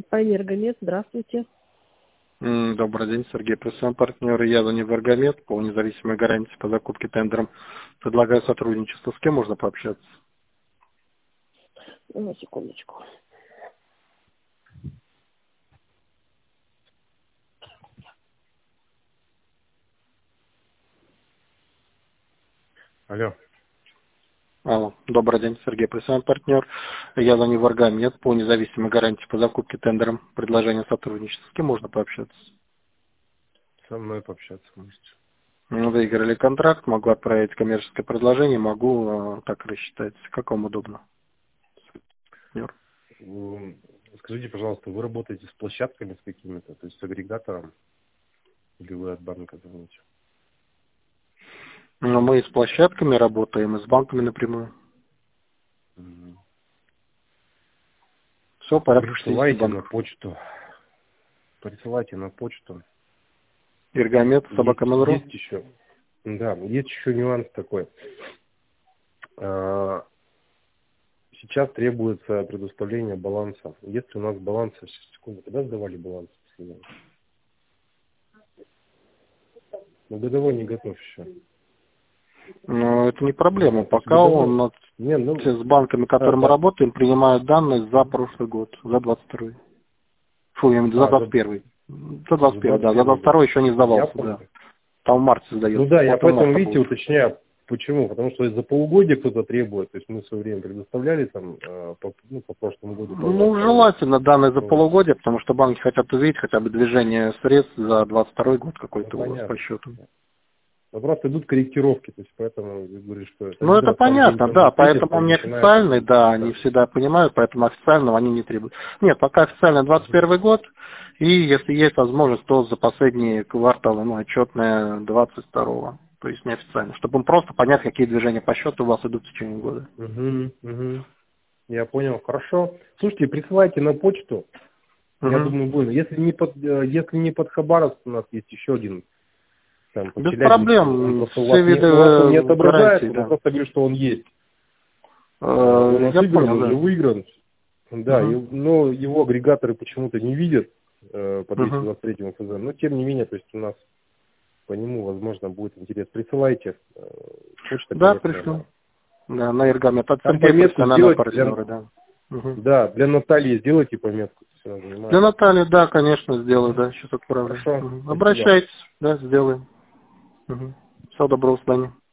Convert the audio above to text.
Энергомет, здравствуйте. Добрый день, Сергей, профессиональный партнер Ядони Энергомет, по независимой гарантии по закупке тендером. Предлагаю сотрудничество. С кем можно пообщаться? На секундочку. Алло. Алло. Добрый день, Сергей, профессиональный партнер Ядони Энергомет, по независимой гарантии по закупке тендером. Предложение сотрудничества. С кем можно пообщаться? Со мной пообщаться можете. Выиграли контракт, могу отправить коммерческое предложение, могу так рассчитать. Как вам удобно? Партнер. Скажите, пожалуйста, вы работаете с площадками с какими-то, то есть с агрегатором, или вы от банка звоните? Но мы с площадками работаем, и с банками напрямую. Все, порядка 60 Присылайте на банков. почту. Присылайте на почту. Эргомет, собака Mail.ru. Есть еще. Да, есть еще нюанс такой. Сейчас требуется предоставление баланса. Если у нас баланс, секунду, когда сдавали баланс? Ну, годовой не готов еще. Но это не проблема. Ну, Пока он с банками, которыми мы работаем, принимают данные за прошлый год, за 22-й. Фу, я имею в виду за 21-й. За 21-й, да. За 22-й еще не сдавался, да. Там в марте сдается. Ну да, я вот поэтому, видите, уточняю. Почему? Потому что из-за полугодия кто-то требует. То есть мы в свое время предоставляли там по прошлому году. Ну, желательно данные за полугодие, потому что банки хотят увидеть хотя бы движение средств за 22-й год какой-то у вас по счету. Но просто идут корректировки, то есть поэтому я говорю, что... Ну, это понятно, да, поэтому он неофициальный, да, они всегда понимают, поэтому официального они не требуют. Нет, пока официально 21 год, и если есть возможность, то за последние кварталы, ну, отчетные 22-го, то есть неофициально, чтобы просто понять, какие движения по счету у вас идут в течение года. Я понял, хорошо. Слушайте, присылайте на почту, я думаю, будет. Если не под Хабаровск, у нас есть еще один. Там, без проблем, все виды у вас он не отображается, да. я просто говорю, что он есть. Я понял, он уже выигран. Да, но его агрегаторы почему-то не видят по 223 ФЗ. Но тем не менее, то есть у нас по нему, возможно, будет интерес. Присылайте. Почта, да, пришлю. Да, на Эргомет. От Сергея профессионального партнера, да. Да, для Натальи сделайте пометку. Для Натальи, да, конечно, сделаю, да, сейчас отправлю. Хорошо. Обращайтесь, да, сделаем. Всего доброго, до свидания.